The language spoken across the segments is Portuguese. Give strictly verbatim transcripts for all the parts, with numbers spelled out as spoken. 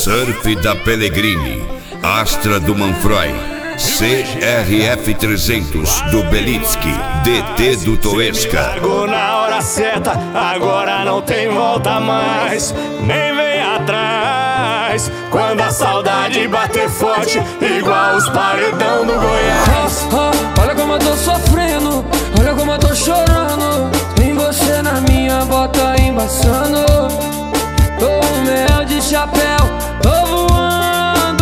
Surf da Pellegrini, Astra do Manfroy, C R F trezentos do Belitsky, D T do Toesca. Largou na hora certa, agora não tem volta mais, nem vem atrás. Quando a saudade bater forte, igual os paredão do Goiás. Oh, oh, olha como eu tô sofrendo, olha como eu tô chorando. Tem você na minha bota embaçando. Tô um mel de chapéu, tô voando.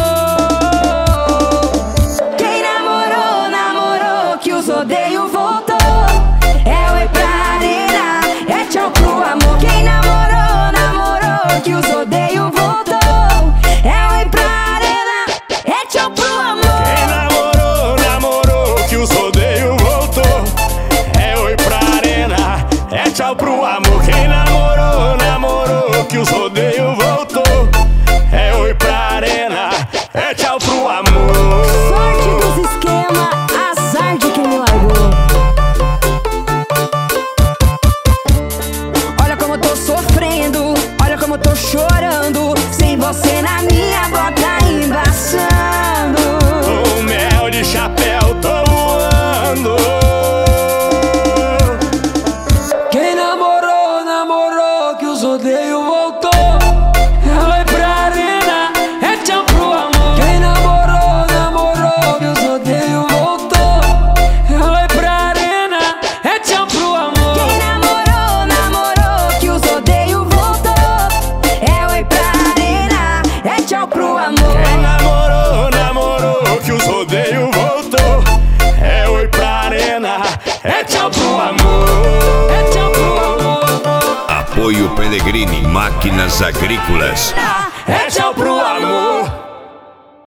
Quem namorou, namorou, que os odeio voltou. É oi pra arena, é tchau pro amor. Quem namorou, namorou, que os odeio voltou. É oi pra arena, é tchau pro amor. Quem namorou, namorou, que os odeio voltou. É oi pra arena, é tchau pro amor. Quem namorou, namorou, que os odeio voltou. É oi pra arena, é tchau pro amor. Sorte dos esquema, azar de quem me largou. Olha como eu tô sofrendo, olha como eu tô chorando. Sem você na minha bota embaçando. Tô mel de chapéu, tô voando. Quem namorou, namorou, que os odeio voltou. É oi pra arena, é tchau pro amor. Quem namorou, namorou, que os odeio voltou. É oi pra arena, é tchau pro amor. Quem namorou, namorou, que os odeio voltou. É oi pra arena, é tchau pro amor. Quem namorou, namorou, que os odeio voltou. É oi pra arena, é tchau pro amor. É tchau pro amor. Apoio Pellegrini, Máquinas Agrícolas. É tchau pro amor.